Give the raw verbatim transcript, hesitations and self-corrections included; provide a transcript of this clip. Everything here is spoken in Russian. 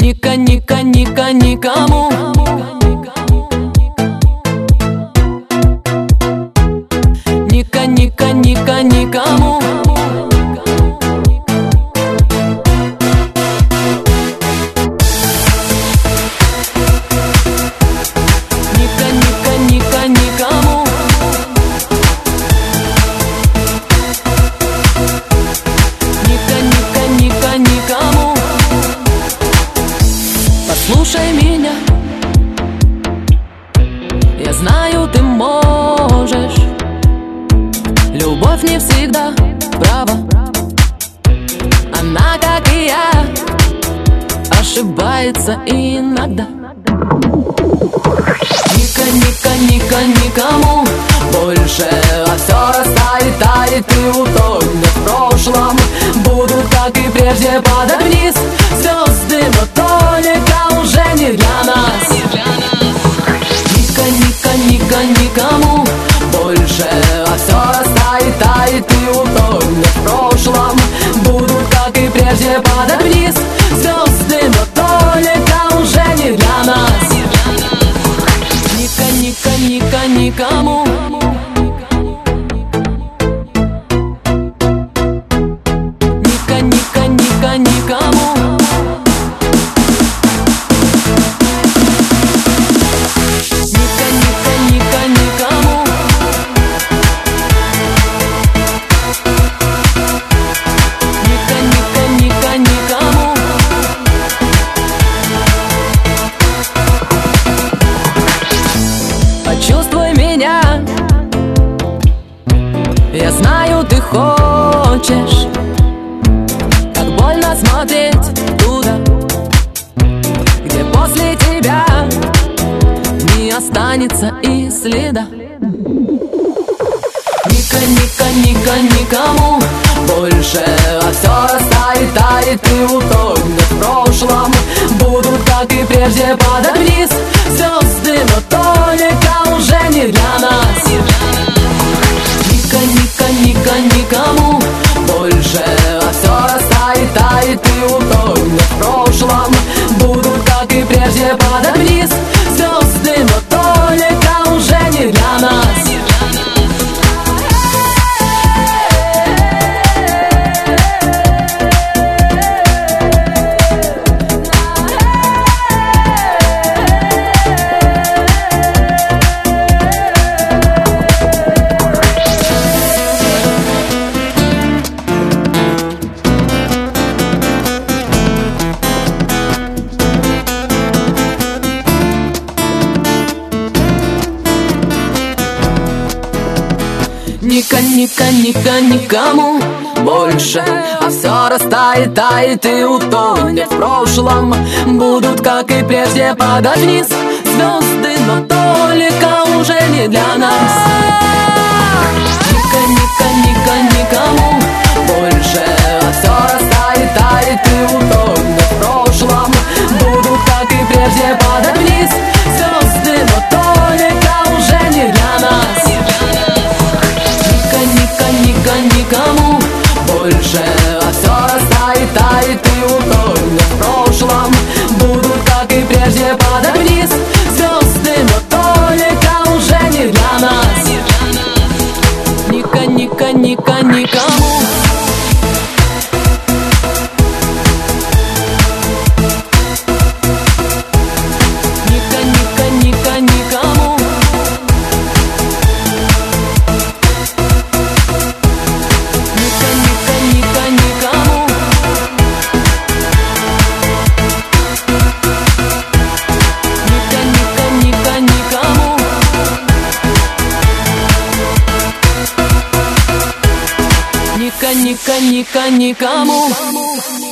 Ника, ника, ника, никому. Ника, ника, ника, никому. Ника, ника, ника, никому. Ника, ника, ника, никому. Послушай меня, я знаю, ты можешь. Любовь не всегда права, она, как и я, ошибается иногда. Ника, ника, ника, никому больше, а все растает, тает и утонет в прошлом. Будут, как и прежде, падать вниз звезды, но только уже не для нас. Ника, ника, ника, никому больше, а все растает, тает и утонет в прошлом. Будут, как и прежде, падать вниз звезды, но только уже не для нас. Ника, ника, ника, никому. Ника, ника, ника, никому. Ника, ника, ника, никому. Ника, ника, ника, никому. Почувствуй меня, я знаю, ты хочешь. Как больно смотреть туда, где после тебя не останется и следа. Ника, ника, ника, никому больше, а все растает, тает и утонет в прошлом. Будут, как и прежде, падать вниз звезды, но только уже не для нас. Ника, ника, ника, никому больше, а все растает, тает и утонет в прошлом. Будут, как и прежде, падать вниз звезды, но только уже не для нас. Ника, ника, ника, никому больше, а все растает, тает и утонет в прошлом. Будут, как и прежде, падать вниз звезды, но только уже не для нас. Ника, ника, ника, никому больше, а все растает, тает и утонет в прошлом. Будут, как и прежде, падать вниз звезды, но только уже не для нас. Ника, ника, никому больше, а все растает, тает и утонет в прошлом. Будут, как и прежде, падать вниз звезды, но только уже не для нас. Ника, ника, ника, никому. Ника, ника, ника, никому. Ника, ника, ника, никому. Ника, ника, ника, никому. Ника, ника, ника, никому.